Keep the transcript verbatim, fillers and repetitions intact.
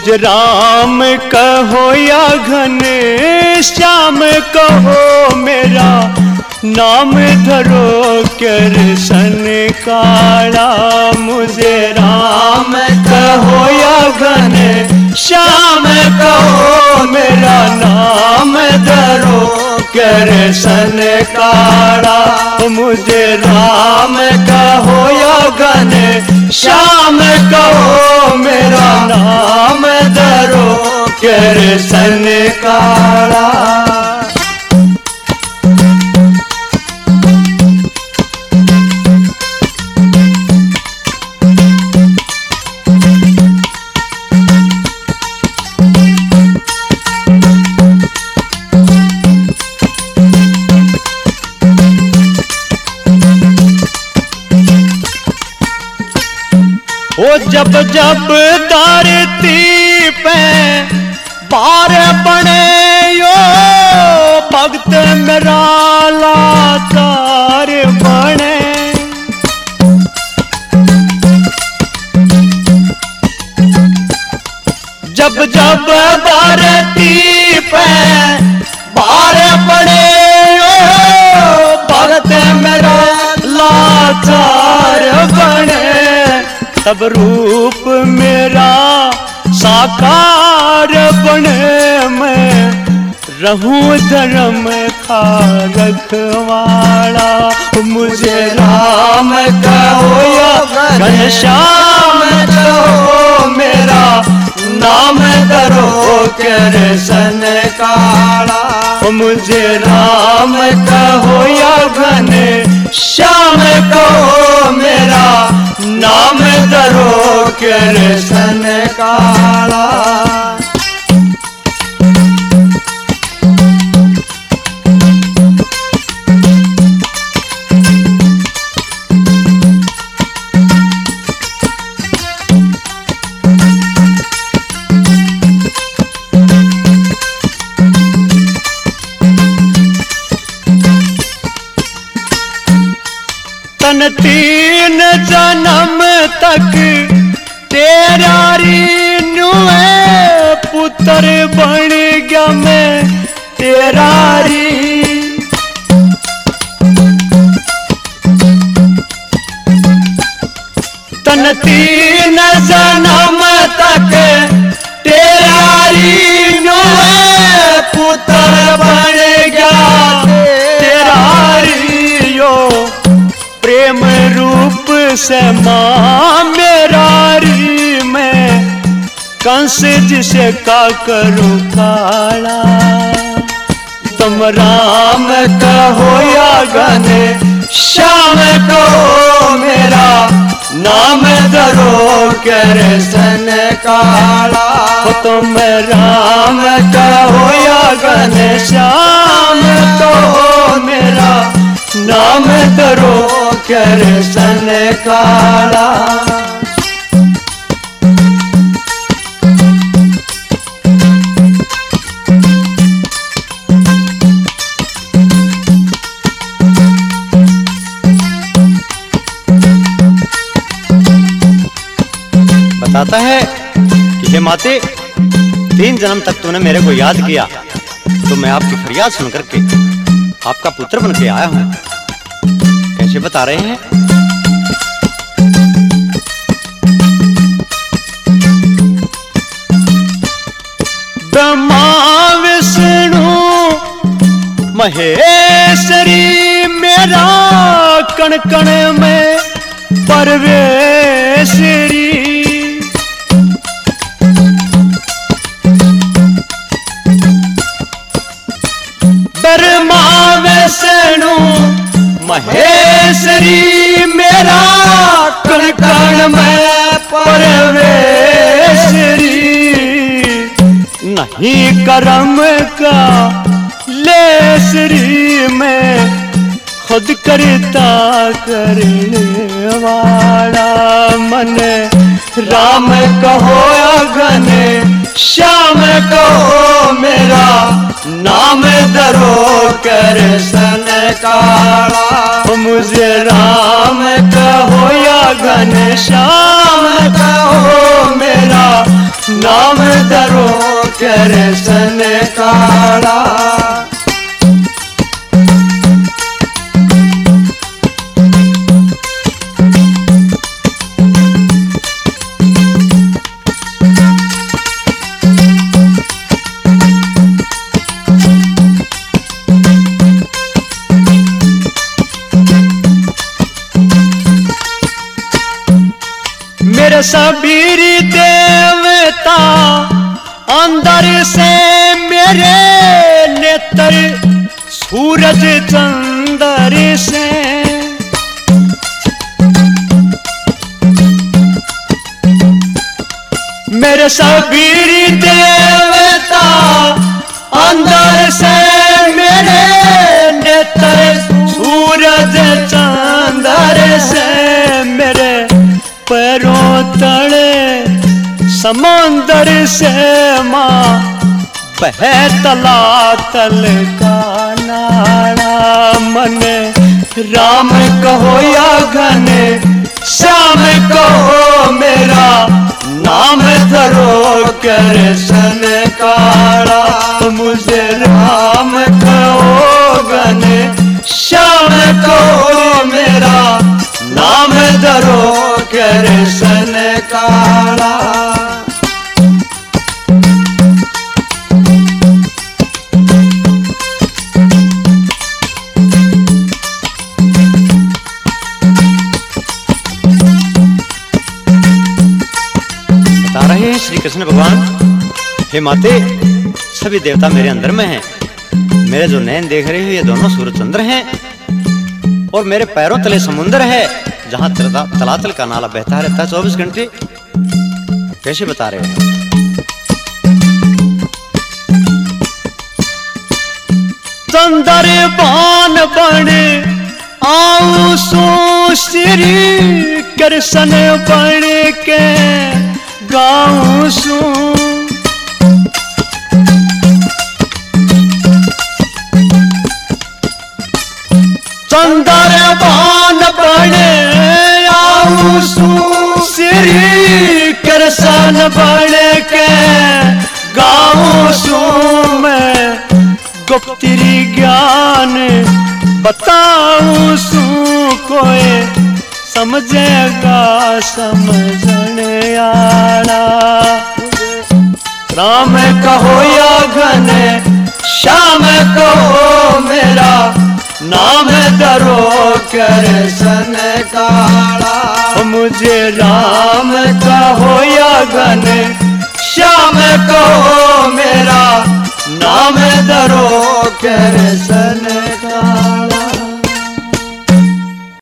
मुझे राम कहो या घन श्याम कहो, मेरा नाम धरो कृष्ण काला। मुझे राम कहो या घन श्याम कहो, मेरा नाम धरो कृष्ण काला। मुझे राम कहो या घन श्याम कहो, मेरा नाम धरो कृष्ण काला। ओ जब जब धरती पे बार बने यो, भक्त मेरा लाचार बने। जब जब धरती पे बार बने यो, भक्त मेरा लाचार बने। तब रूप मेरा साकार बने, मैं रहूं धर्म का रखवाला। मुझे राम कहो या घनश्याम कहो, मेरा नाम धरो कृष्ण काला। मुझे राम कहो या घन श्याम कहो, मेरा नाम धरो कृष्ण काला। तन तीन जन्म तक तेरा रीनु है, पुत्र बन गया मैं तेरा री। तन तीन जन्म तक तेरा रीनु है, पुत्र बन गया तेरा रियो। प्रेम रूप से माँ मेरा री, मैं कंस जिसे का करूँ काला। तुम राम कहो या घन श्याम कहो, मेरा नाम धरो कृष्ण काला। तुम राम कहो या घन श्याम कहो, मेरा नाम धरो कृष्ण काला। बताता है कि हे माते, तीन जन्म तक तूने मेरे को याद किया, तो मैं आपकी फरियाद सुन करके आपका पुत्र बन के आया हूं। कैसे बता रहे हैं? ब्रह्मा विष्णु महेश्वरी, मेरा कण कण में परवेश्वरी। ब्रह्मा विष्णु महेश्वरी, मेरा कण कण में परवेश्वरी। नहीं कर्म का लेश्वरी, मैं खुद करता करने वाला। मन राम कहो अगन श्याम कहो मेरा नाम धरो कृष्ण काला। मुझे राम कहो अगन श्याम कहो मेरा नाम धरो कृष्ण काला। मेरे सबीर देवता अंदर से मेरे नेत्र सूरज चंदर से। मेरे सबीर देवता अंदर से मेरे नेत्र सूरज चंदर से। मेरे पैरों तले समंदर से माँ बह तला तल का नाड़ा। मन राम कहो या घन श्याम कहो मेरा नाम धरो कृष्ण काला। मुझे राम कहो घन श्याम कहो मेरा नाम धरो कृष्ण काला। बता रहे हैं श्री कृष्ण भगवान, हे माते सभी देवता मेरे अंदर में हैं। मेरे जो नयन देख रहे हो ये दोनों सूरज चंद्र हैं और मेरे पैरों तले समुद्र है जहां तलातल का नाला बहता रहता है चौबीस घंटे। कैसे बता रहे हैं? चंदर बान बन आऊं सो श्री कृष्ण बन के गाऊं सू। चंदर बान बने आऊं सू श्री कृष्ण बन के गाऊं सू। मैं गुप्तरी ज्ञान बताऊं सू कोई समझेगा समझने आना। राम कहो या घन श्याम कहो मेरा नाम धरो कृष्ण काला। मुझे राम कहो या घन श्याम कहो मेरा नाम धरो कृष्ण